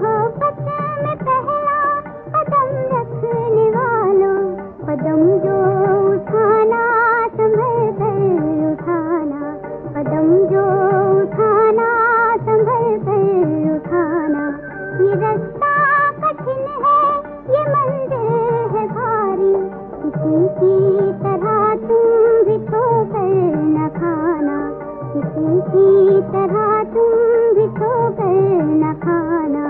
मोहब्बत में पहला कदम रखने वालों, कदम जो उठाना संभल कर उठाना, कदम जो उठाना संभल कर उठाना। ये रास्ता कठिन है, ये मंजिल है भारी, किसी की तरह तुम भी ठोकर न खाना, किसी की तरह तुम भी ठोकर न खाना।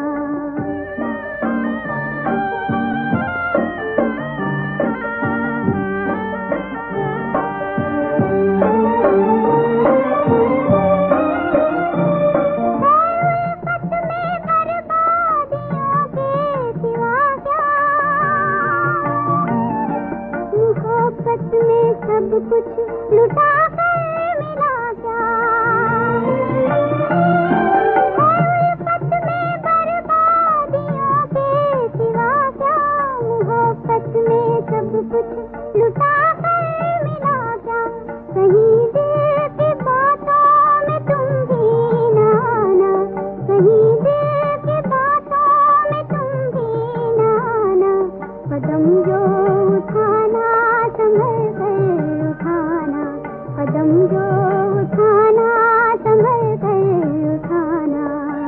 मोहब्बत में सब कुछ लुटा कर मिला क्या, मोहब्बत में बर्बादियों के सिवा क्या, मोहब्बत में सब कुछ लुटा कर मिला क्या। कहीं दिल की बातों में तुम भी न आना, कहीं दिल की बातों में तुम भी न आना। कदम जो उठाना संभल कर उठाना, कदम जो उठाना संभल कर उठाना।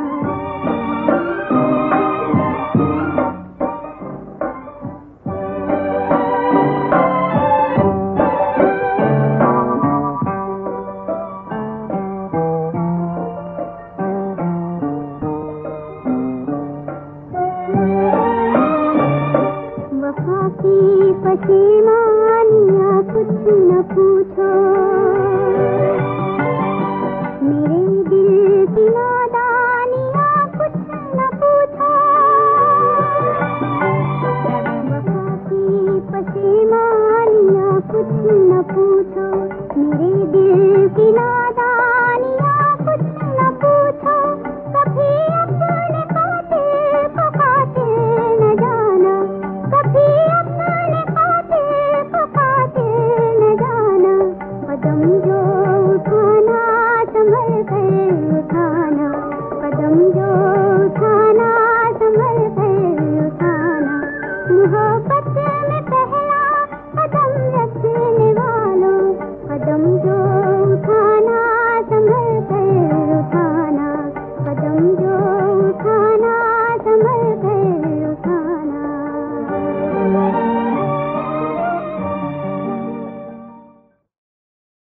वफा की पसीमानियाँ कुछ न पूछो, मेरे दिल की नादानियाँ कुछ न पूछो। वफा की पसीमानियाँ कुछ न पूछो, मेरे दिल की नादानियाँ कुछ न पूछो। कभी अपने कातिल को कातिल न जाना, कभी अपने कातिल को कातिल न जाना। कदम जो उठाना संभल कर उठाना, कदम जो उठाना संभल कर उठाना। मोहब्बत में